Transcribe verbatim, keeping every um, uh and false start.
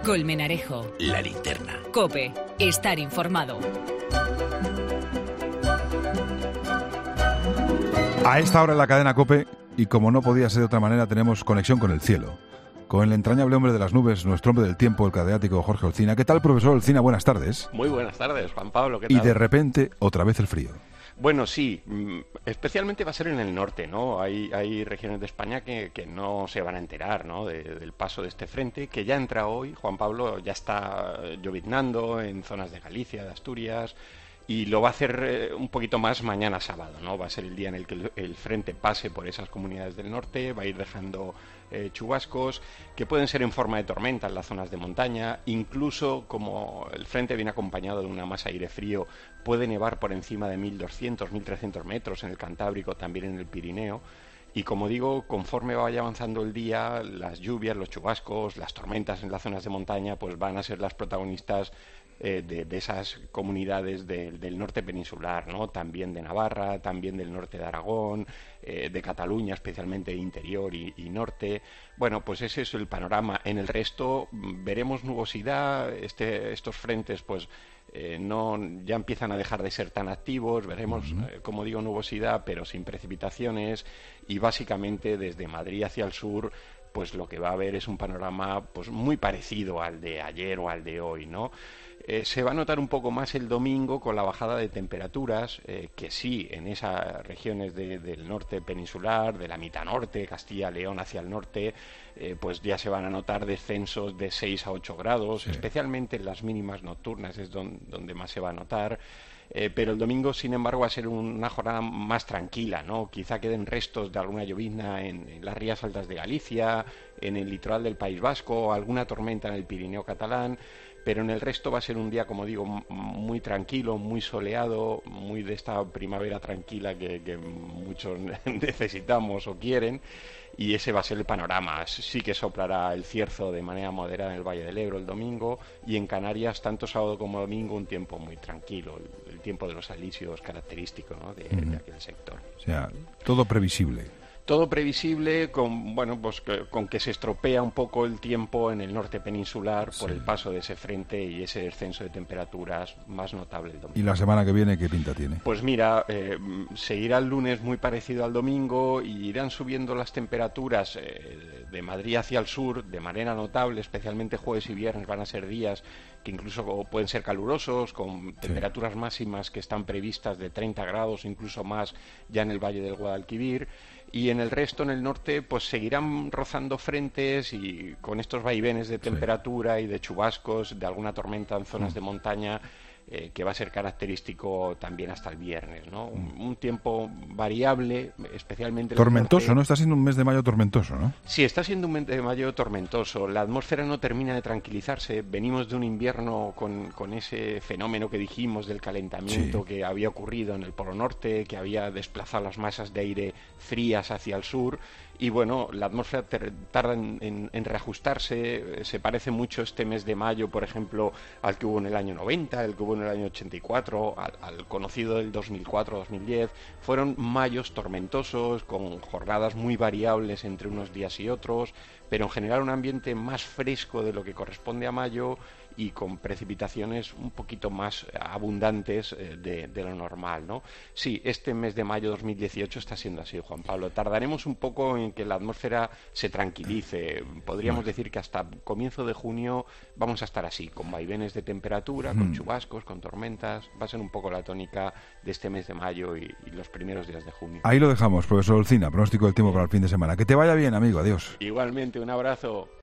Colmenarejo. La Linterna. COPE. Estar informado. A esta hora en la cadena COPE, y como no podía ser de otra manera, tenemos conexión con el cielo. Con el entrañable hombre de las nubes, nuestro hombre del tiempo, el catedrático Jorge Olcina. ¿Qué tal, profesor Olcina? Buenas tardes. Muy buenas tardes, Juan Pablo. ¿Qué tal? Y de repente, otra vez el frío. Bueno, sí, especialmente va a ser en el norte, ¿no? Hay, hay regiones de España que, que no se van a enterar, ¿no? De, del paso de este frente, que ya entra hoy, Juan Pablo, ya está lloviznando en zonas de Galicia, de Asturias, y lo va a hacer eh, un poquito más mañana sábado, ¿no? Va a ser el día en el que el, el frente pase por esas comunidades del norte, va a ir dejando eh, chubascos que pueden ser en forma de tormenta en las zonas de montaña, incluso como el frente viene acompañado de una masa de aire frío, puede nevar por encima de mil doscientos, mil trescientos metros en el Cantábrico, también en el Pirineo. Y como digo, conforme vaya avanzando el día, las lluvias, los chubascos, las tormentas en las zonas de montaña, pues van a ser las protagonistas eh, de, de esas comunidades de, del norte peninsular, ¿no? También de Navarra, también del norte de Aragón, eh, de Cataluña, especialmente interior y, y norte. Bueno, pues ese es el panorama. En el resto veremos nubosidad, este, estos frentes, pues Eh, no ya empiezan a dejar de ser tan activos, veremos, uh-huh. eh, como digo, nubosidad, pero sin precipitaciones, y básicamente desde Madrid hacia el sur, pues lo que va a haber es un panorama pues muy parecido al de ayer o al de hoy, ¿no? Eh, se va a notar un poco más el domingo con la bajada de temperaturas, eh, que sí, en esas regiones de, del norte peninsular, de la mitad norte, Castilla-León hacia el norte, eh, pues ya se van a notar descensos de seis a ocho grados, sí. Especialmente en las mínimas nocturnas es don, donde más se va a notar. Eh, pero el domingo, sin embargo, va a ser un, una jornada más tranquila, ¿no? Quizá queden restos de alguna llovizna en, en las rías altas de Galicia, en el litoral del País Vasco, alguna tormenta en el Pirineo catalán, pero en el resto va a ser un día, como digo, muy tranquilo, muy soleado, muy de esta primavera tranquila que, que muchos necesitamos o quieren, y ese va a ser el panorama. Sí que soplará el cierzo de manera moderada en el Valle del Ebro el domingo, y en Canarias, tanto sábado como domingo, un tiempo muy tranquilo, el, el tiempo de los alisios característico, ¿no? de, mm. de aquel sector. O sea, todo previsible. Todo previsible, con bueno pues que, con que se estropea un poco el tiempo en el norte peninsular por sí. el paso de ese frente y ese descenso de temperaturas más notable el domingo. ¿Y la semana que viene qué pinta tiene? Pues mira, eh, seguirá el lunes muy parecido al domingo y irán subiendo las temperaturas eh, de Madrid hacia el sur de manera notable, especialmente jueves y viernes van a ser días que incluso pueden ser calurosos, con temperaturas sí. máximas que están previstas de treinta grados, incluso más ya en el Valle del Guadalquivir. Y en el resto, en el norte, pues seguirán rozando frentes y con estos vaivenes de temperatura sí. y de chubascos, de alguna tormenta en zonas mm. de montaña, eh, que va a ser característico también hasta el viernes, ¿no? Un, un tiempo variable, especialmente... Tormentoso, ¿no? Está siendo un mes de mayo tormentoso, ¿no? Sí, está siendo un mes de mayo tormentoso. La atmósfera no termina de tranquilizarse. Venimos de un invierno con, con ese fenómeno que dijimos del calentamiento sí. que había ocurrido en el Polo Norte, que había desplazado las masas de aire frías hacia el sur. Y bueno, la atmósfera ter- tarda en, en, en reajustarse. Se parece mucho este mes de mayo, por ejemplo, al que hubo en el año noventa, el que hubo en el año ochenta y cuatro, al, al conocido del dos mil cuatro dos mil diez. Fueron mayos tormentosos, con jornadas muy variables entre unos días y otros, pero en general un ambiente más fresco de lo que corresponde a mayo y con precipitaciones un poquito más abundantes de, de lo normal, ¿no? Sí, este mes de mayo dos mil dieciocho está siendo así, Juan Pablo. Tardaremos un poco en que la atmósfera se tranquilice. Podríamos bueno. decir que hasta comienzo de junio vamos a estar así, con vaivenes de temperatura, mm. con chubascos, con tormentas. Va a ser un poco la tónica de este mes de mayo y, y los primeros días de junio. Ahí lo dejamos, profesor Olcina, pronóstico del tiempo para el fin de semana. Que te vaya bien, amigo. Adiós. Igualmente, un abrazo.